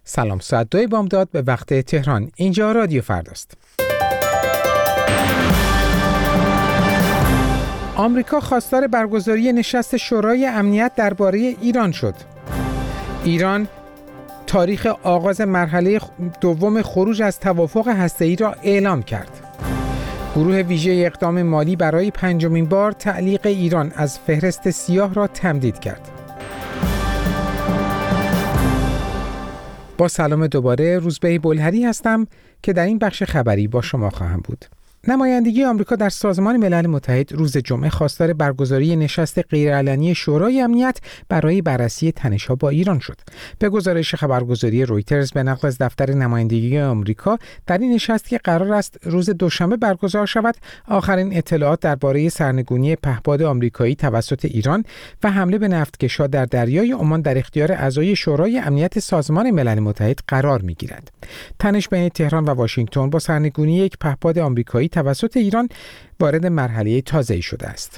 سلام، ساعت 2 بامداد به وقت تهران. اینجا رادیو فرداست. آمریکا خواستار برگزاری نشست شورای امنیت درباره ایران شد. ایران تاریخ آغاز مرحله دوم خروج از توافق هسته‌ای را اعلام کرد. گروه ویژه اقدام مالی برای پنجمین بار تعلیق ایران از فهرست سیاه را تمدید کرد. با سلام دوباره، روزبه بلهری هستم که در این بخش خبری با شما خواهم بود. نمایندگی آمریکا در سازمان ملل متحد روز جمعه خواستار برگزاری نشست غیرعلنی شورای امنیت برای بررسی تنش‌ها با ایران شد. به گزارش خبرگزاری رویترز به نقل از دفتر نمایندگی آمریکا، در این نشست که قرار است روز دوشنبه برگزار شود، آخرین اطلاعات درباره سرنگونی پهپاد آمریکایی توسط ایران و حمله به نفتکش‌ها در دریای عمان در اختیار اعضای شورای امنیت سازمان ملل متحد قرار می‌گیرد. تنش بین تهران و واشنگتن با سرنگونی یک پهپاد آمریکایی توسط ایران وارد مرحله تازه‌ای شده است.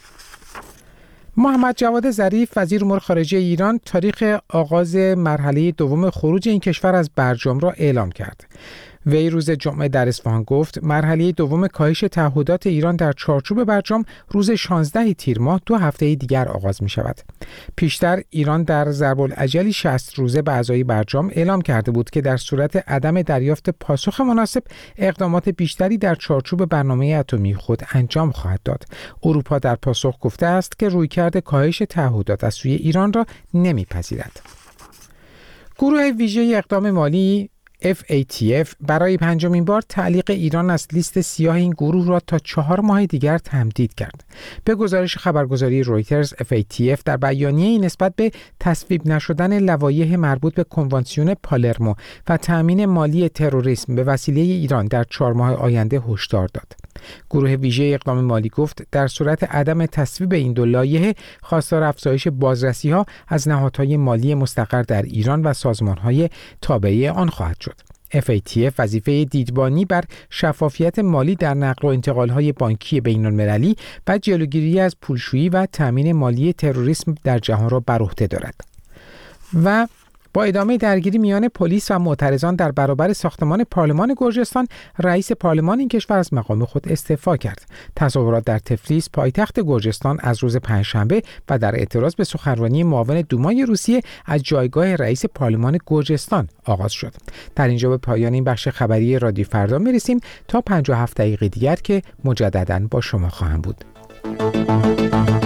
محمد جواد ظریف وزیر امور خارجه ایران تاریخ آغاز مرحله دوم خروج این کشور از برجام را اعلام کرد. وی روز جمعه در اصفهان گفت مرحله دوم کاهش تعهدات ایران در چارچوب برجام روز 16 تیر ماه 2 هفته دیگر آغاز می شود. پیشتر ایران در ضرب الاجلی 60 روزه به اعضای برجام اعلام کرده بود که در صورت عدم دریافت پاسخ مناسب اقدامات بیشتری در چارچوب برنامه اتمی خود انجام خواهد داد. اروپا در پاسخ گفته است که رویکرد کاهش تعهدات از سوی ایران را نمیپذیرد. گروه ویژه اقدام مالی FATF برای پنجمین بار تعلیق ایران از لیست سیاه این گروه را تا 4 ماه دیگر تمدید کرد. به گزارش خبرگزاری رویترز، FATF در بیانیه‌ای نسبت به تصویب نشدن لوایح مربوط به کنوانسیون پالرمو و تأمین مالی تروریسم به وسیله ایران در 4 ماه آینده هشدار داد. گروه ویژه اقدام مالی گفت در صورت عدم تصویب این دو لایحه خواستار افزایش بازرسی‌ها از نهادهای مالی مستقر در ایران و سازمان‌های تابعه آن خواهد شد. FATF وظیفه دیدبانی بر شفافیت مالی در نقل و انتقال‌های بانکی بین‌المللی و جلوگیری از پولشویی و تأمین مالی تروریسم در جهان را بر عهده دارد. و با ادامه درگیری میان پلیس و معترضان در برابر ساختمان پارلمان گرجستان، رئیس پارلمان این کشور از مقام خود استعفا کرد. تظاهرات در تفلیس، پایتخت گرجستان، از روز پنجشنبه و در اعتراض به سخنرانی معاون دومای روسیه از جایگاه رئیس پارلمان گرجستان آغاز شد. در اینجا به پایان این بخش خبری رادیو فردا میرسیم تا 57 دقیقه دیگر که مجدداً با شما خواهم بود.